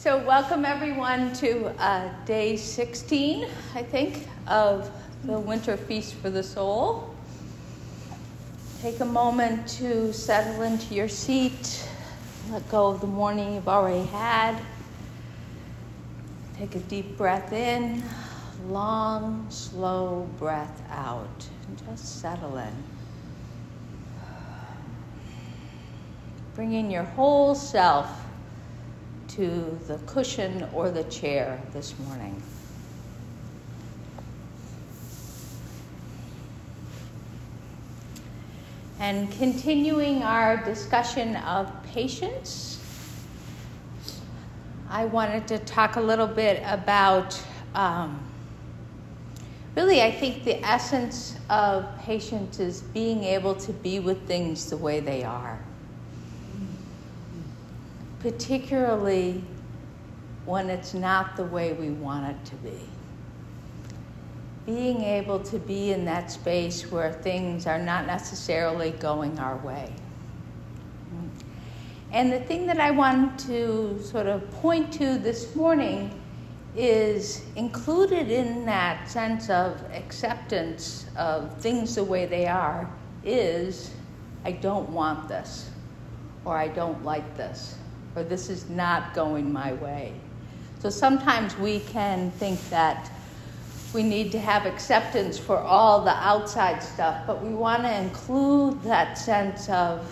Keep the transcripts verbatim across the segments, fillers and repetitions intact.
So welcome everyone to uh, day sixteen, I think, of the Winter Feast for the Soul. Take a moment to settle into your seat, let go of the morning you've already had. Take a deep breath in, long, slow breath out, and just settle in. Bringing your whole self to the cushion or the chair this morning. And continuing our discussion of patience, I wanted to talk a little bit about, um, really I think the essence of patience is being able to be with things the way they are. Particularly when it's not the way we want it to be. Being able to be in that space where things are not necessarily going our way. And the thing that I want to sort of point to this morning is included in that sense of acceptance of things the way they are is, I don't want this, or I don't like this, or this is not going my way. So sometimes we can think that we need to have acceptance for all the outside stuff, but we want to include that sense of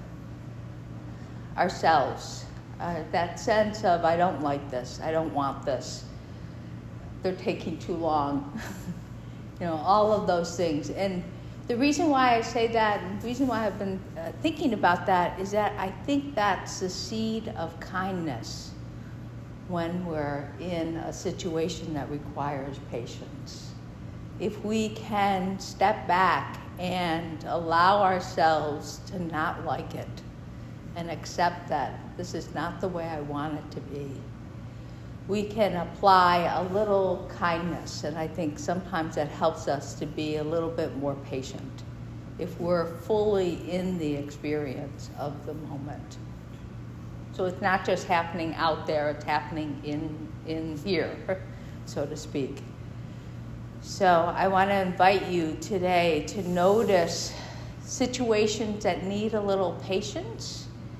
ourselves, uh, that sense of, I don't like this, I don't want this, they're taking too long, you know, all of those things. And the reason why I say that, and the reason why I've been uh, thinking about that is that I think that's the seed of kindness when we're in a situation that requires patience. If we can step back and allow ourselves to not like it and accept that this is not the way I want it to be, we can apply a little kindness, and I think sometimes that helps us to be a little bit more patient if we're fully in the experience of the moment. So it's not just happening out there, it's happening in, in here, so to speak. So I want to invite you today to notice situations that need a little patience,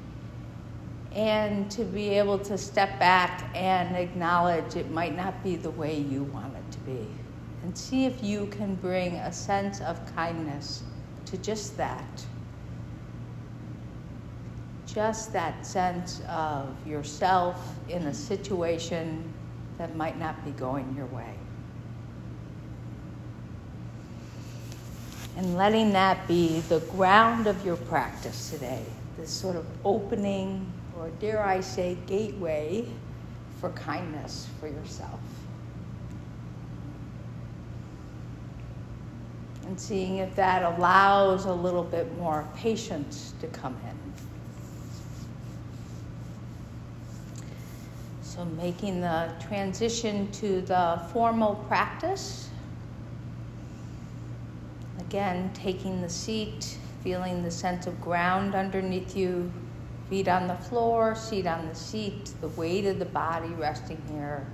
and to be able to step back and acknowledge it might not be the way you want it to be. And see if you can bring a sense of kindness to just that. Just that sense of yourself in a situation that might not be going your way. And letting that be the ground of your practice today. This sort of opening, or dare I say, gateway for kindness for yourself. And seeing if that allows a little bit more patience to come in. So making the transition to the formal practice. Again, taking the seat, feeling the sense of ground underneath you, feet on the floor, seat on the seat, the weight of the body resting here.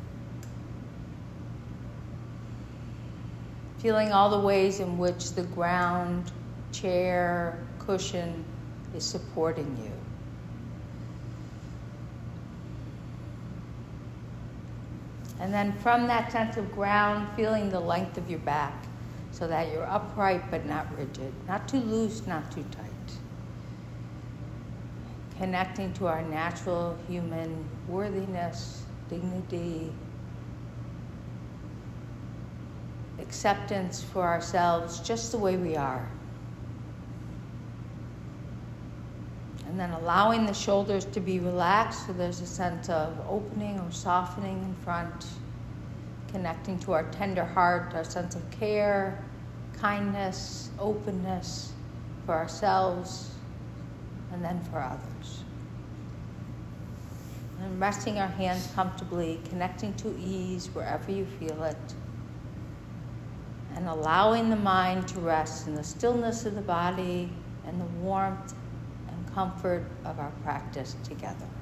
Feeling all the ways in which the ground, chair, cushion is supporting you. And then from that sense of ground, feeling the length of your back so that you're upright but not rigid, not too loose, not too tight. Connecting to our natural human worthiness, dignity, acceptance for ourselves just the way we are. And then allowing the shoulders to be relaxed so there's a sense of opening or softening in front. Connecting to our tender heart, our sense of care, kindness, openness for ourselves, and then for others. And resting our hands comfortably, connecting to ease wherever you feel it, and allowing the mind to rest in the stillness of the body and the warmth and comfort of our practice together.